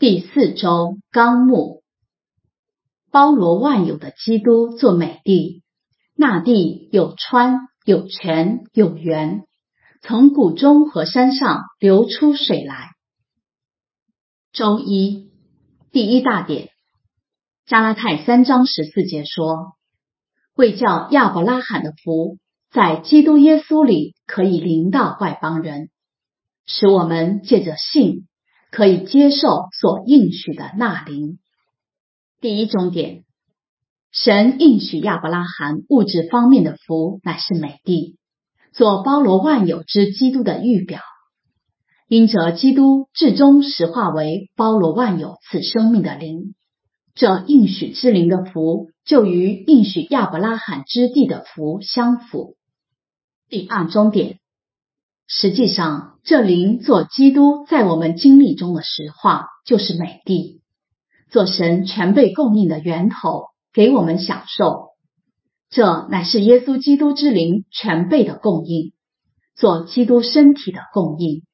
第4周纲目，包罗万有的基督做美地，那地有川有泉有源，从谷中和山上流出水来。周一，第一大点，加拉太3章14节说，为叫亚伯拉罕的福在基督耶稣里可以临到外邦人，使我们借着信可以接受所应许的那灵。第一中点，神应许亚伯拉罕物质方面的福乃是美地，做包罗万有之基督的预表。因着基督至终实化为包罗万有赐生命的灵，这应许之灵的福就与应许亚伯拉罕之地的福相符。第二中点，实际上这灵做基督在我们经历中的实化，就是美地，做神全备供应的源头，给我们享受。这乃是耶稣基督之灵全备的供应，做基督身体的供应。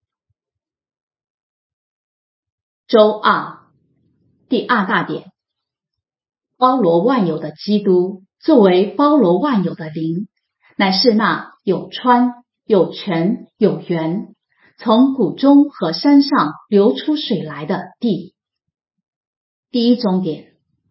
周二，第二大点，包罗万有的基督作为包罗万有的灵，乃是那有川有泉有源，从谷中和山上流出水来的地。第一中点，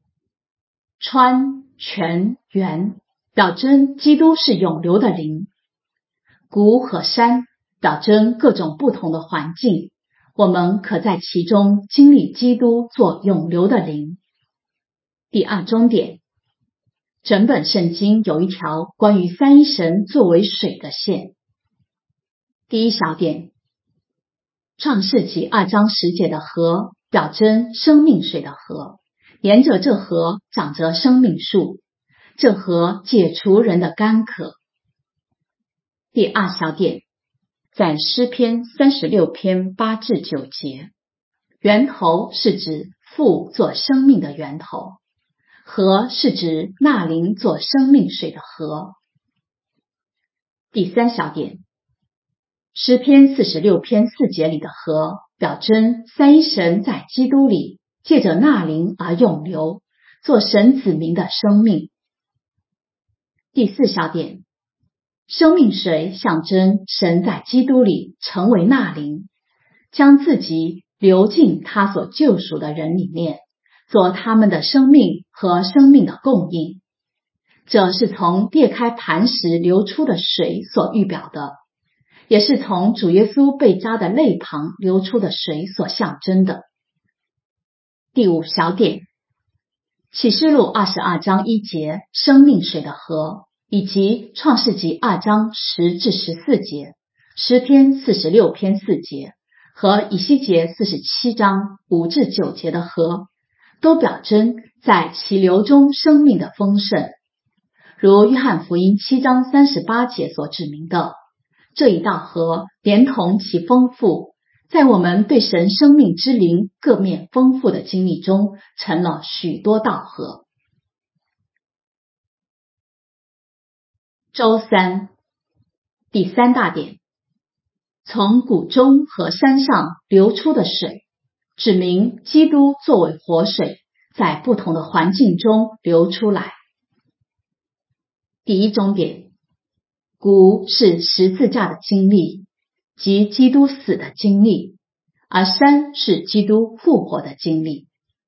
川泉源表征基督是永流的灵，谷和山表征各种不同的环境，我们可在其中经历基督做永流的灵。第二中点，整本圣经有一条关于三一神作为水的线。第一小点，创世纪2章10节的河表征生命水的河，沿着这河长着生命树，这河解除人的干渴。第二小点，在诗篇36篇8至9节，源头是指父做生命的源头，河是指那灵做生命水的河。第三小点，诗篇46篇4节里的河表征三一神在基督里借着那灵而永流，做神子民的生命。第四小点，生命水象征神在基督里成为那灵，将自己流进他所救赎的人里面，做他们的生命和生命的供应。这是从裂开磐石流出的水所预表的，也是从主耶稣被扎的肋旁流出的水所象征的。第五小点，启示录22章1节生命水的河，以及创世纪2章10至14节，诗篇46篇4节和以西结47章5至9节的河，都表征在其流中生命的丰盛。如约翰福音7章38节所指明的，这一道河连同其丰富，在我们对神生命之灵各面丰富的经历中，成了许多道河。周三，第三大点，从谷中和山上流出的水，指明基督作为活水，在不同的环境中流出来。第一中点，谷是十字架的经历，即基督死的经历，而山是基督复活的经历。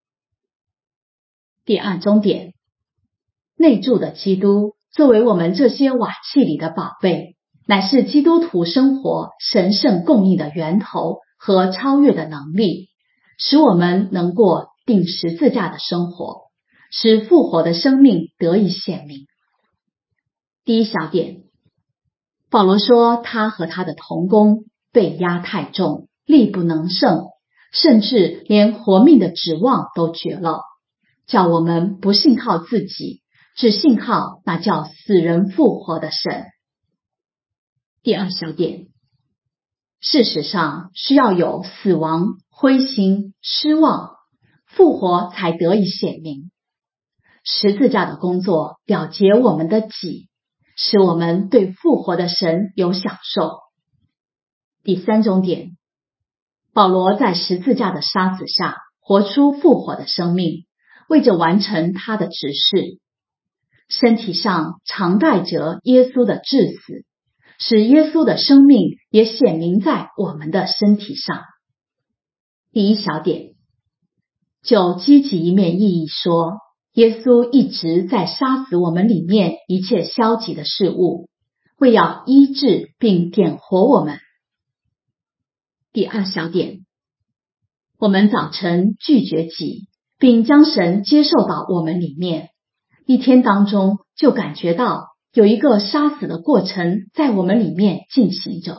第二中点，内住的基督作为我们这些瓦器里的宝贝，乃是基督徒生活神圣供应的源头和超越的能力，使我们能过定十字架的生活，使复活的生命得以显明。第一小点，保罗说他和他的同工被压太重，力不能胜，甚至连活命的指望都绝了，叫我们不信靠自己，只信靠那叫死人复活的神。第二小点，事实上需要有死亡、灰心、失望，复活才得以显明。十字架的工作了结我们的己，使我们对复活的神有享受。第三中点，保罗在十字架的杀死下活出复活的生命，为着完成他的职事。身体上常带着耶稣的致死，使耶稣的生命也显明在我们的身体上。第一小点，就积极一面意义说，耶稣一直在杀死我们里面一切消极的事物，为要医治并点活我们。第二小点，我们早晨拒绝己，并将神接受到我们里面，一天当中就感觉到有一个杀死的过程在我们里面进行着。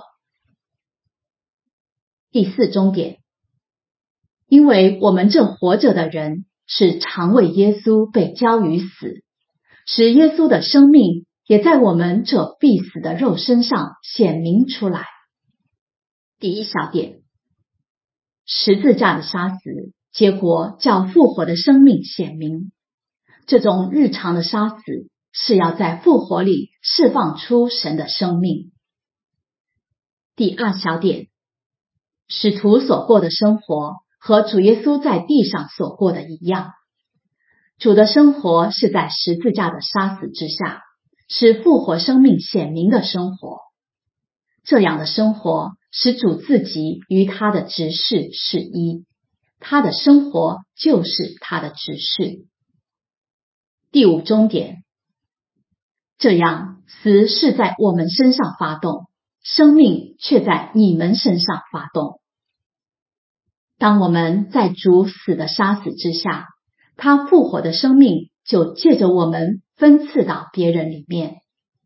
第四中点，因为我们这活着的人是常为耶稣被交于死，使耶稣的生命也在我们这必死的肉身上显明出来。第一小点，十字架的杀死，结果叫复活的生命显明。这种日常的杀死是要在复活里释放出神的生命。第二小点，使徒所过的生活和主耶稣在地上所过的一样。主的生活是在十字架的杀死之下，是复活生命显明的生活。这样的生活使主自己与他的职事是一，他的生活就是他的职事。第五中点，这样死是在我们身上发动，生命却在你们身上发动。当我们在主死的杀死之下，他复活的生命就借着我们分赐到别人里面。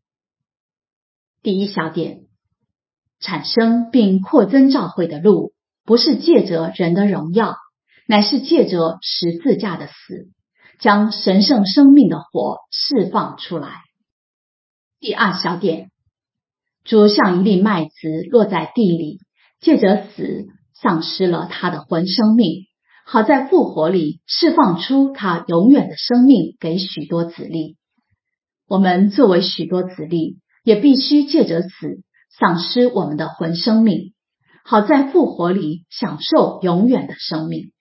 第一小点，产生并扩增教会的路，不是借着人的荣耀，乃是借着十字架的死，将神圣生命的火释放出来。第二小点，主像一粒麦子落在地里，借着死丧失了他的魂生命，好在复活里释放出他永远的生命给许多子粒。我们作为许多子粒，也必须借着死丧失我们的魂生命，好在复活里享受永远的生命。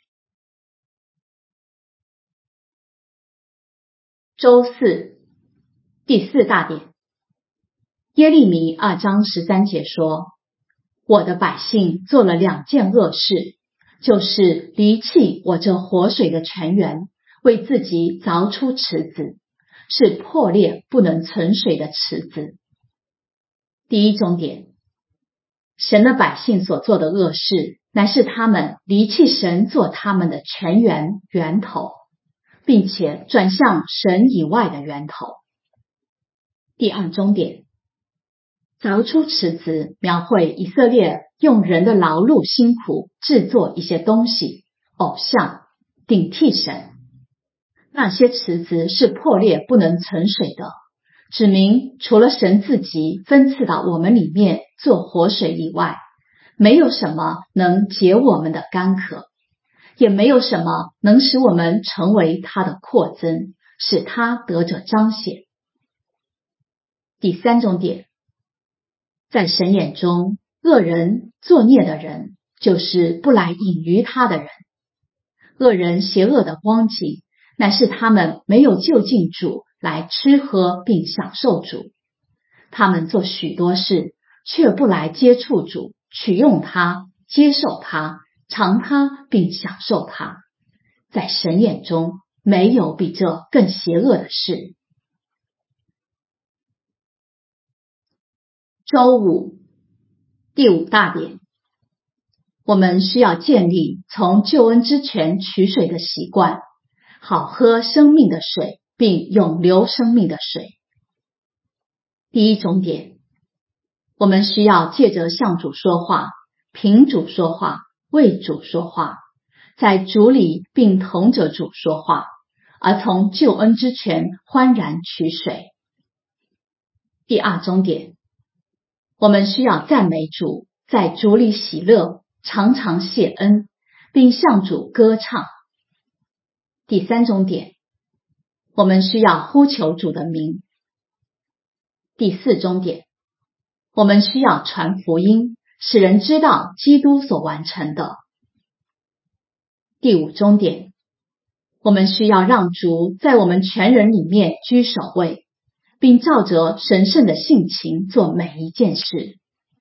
周四，第四大点，耶利米2章13节说，我的百姓做了2件恶事，就是离弃我这活水的泉源，为自己凿出池子，是破裂不能存水的池子。第一重点，神的百姓所做的恶事，乃是他们离弃神做他们的泉源源头，并且转向神以外的源头。第二重点，凿出池子描绘以色列用人的劳碌辛苦制作一些东西，偶像顶替神。那些池子是破裂不能存水的，指明除了神自己分赐到我们里面做活水以外，没有什么能解我们的干渴，也没有什么能使我们成为他的扩增，使他得着彰显。第三重点，在神眼中，恶人作孽的人，就是不来隐于他的人。恶人邪恶的光景，乃是他们没有就近主来吃喝并享受主。他们做许多事，却不来接触主，取用他，接受他，尝他并享受他。在神眼中，没有比这更邪恶的事。周五，第五大点，我们需要建立从救恩之泉取水的习惯，好喝生命的水，并永留生命的水。第一重点，我们需要借着向主说话，凭主说话，为主说话，在主里并同着主说话，而从救恩之泉欢然取水。第二重点，我们需要赞美主，在主里喜乐，常常谢恩，并向主歌唱。第三重点，我们需要呼求主的名。第四重点，我们需要传福音，使人知道基督所完成的。 第五终点，我们需要让主在我们全人里面居首位，并照着神圣的性情做每一件事。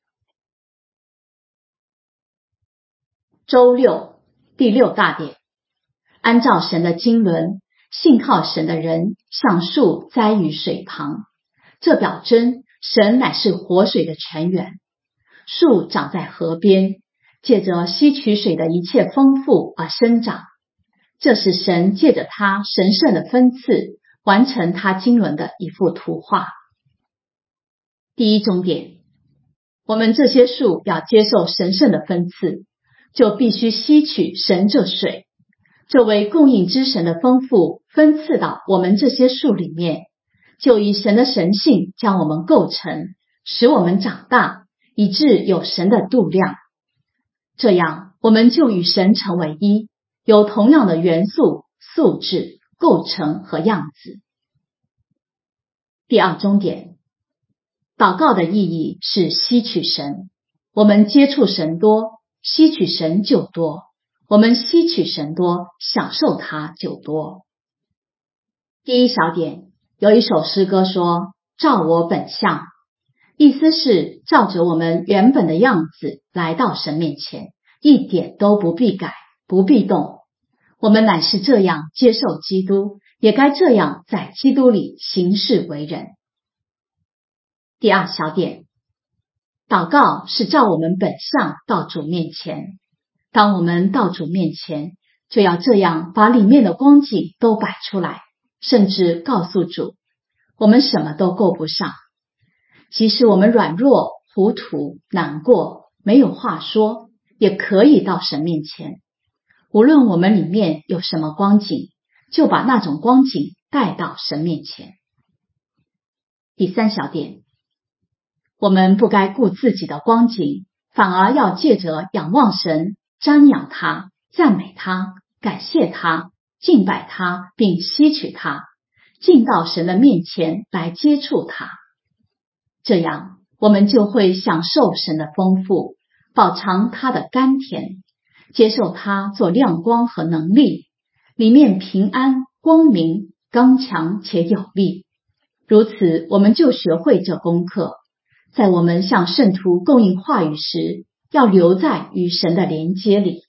周六，第六大点，按照神的经纶，信靠神的人像树栽于水旁，这表征神乃是活水的泉源。树长在河边，借着吸取水的一切丰富而生长，这是神借着他神圣的分赐完成他经纶的一幅图画。第一终点，我们这些树要接受神圣的分赐，就必须吸取神这水，这为供应之神的丰富分赐到我们这些树里面，就以神的神性将我们构成，使我们长大，以致有神的度量。这样我们就与神成为一，有同样的元素、素质、构成和样子。第二终点，祷告的意义是吸取神，我们接触神多，吸取神就多，我们吸取神多，享受它就多。第一小点，有一首诗歌说，照我本相，意思是照着我们原本的样子来到神面前，一点都不必改，不必动。我们乃是这样接受基督，也该这样在基督里行事为人。第二小点，祷告是照我们本相到主面前。当我们到主面前，就要这样把里面的光景都摆出来，甚至告诉主，我们什么都够不上。即使我们软弱、糊涂、难过，没有话说，也可以到神面前。无论我们里面有什么光景，就把那种光景带到神面前。第三小点，我们不该顾自己的光景，反而要借着仰望神，瞻仰他，赞美他，感谢他，敬拜他，并吸取他，进到神的面前来接触他。这样我们就会享受神的丰富，饱尝他的甘甜，接受他做亮光和能力，里面平安、光明、刚强且有力。如此我们就学会这功课，在我们向圣徒供应话语时，要留在与神的连接里。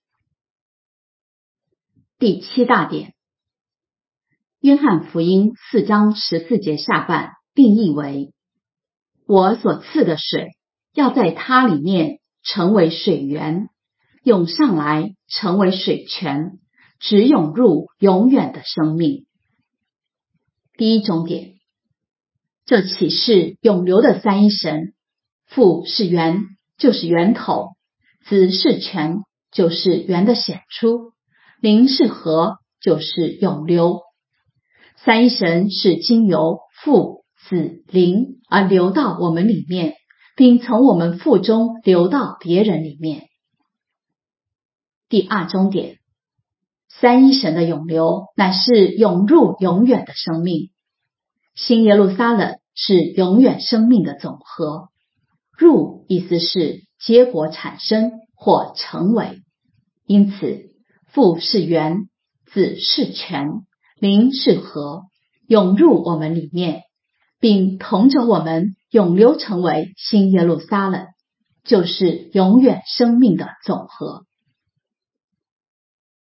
第七大点，约翰福音4章14节下半定义为，我所赐的水要在它里面成为水源，涌上来成为水泉，直涌入永远的生命。第一终点，这启示永流的三一神，父是源，就是源头；子是泉，就是源的显出；灵是河，就是永流。三一神是经由父、子、灵而流到我们里面，并从我们腹中流到别人里面。第二终点，三一神的永流乃是涌入永远的生命。新耶路撒冷是永远生命的总和，入意思是结果产生或成为。因此父是源，子是泉，灵是河，涌入我们里面，并同着我们永流成为新耶路撒冷，就是永远生命的总和。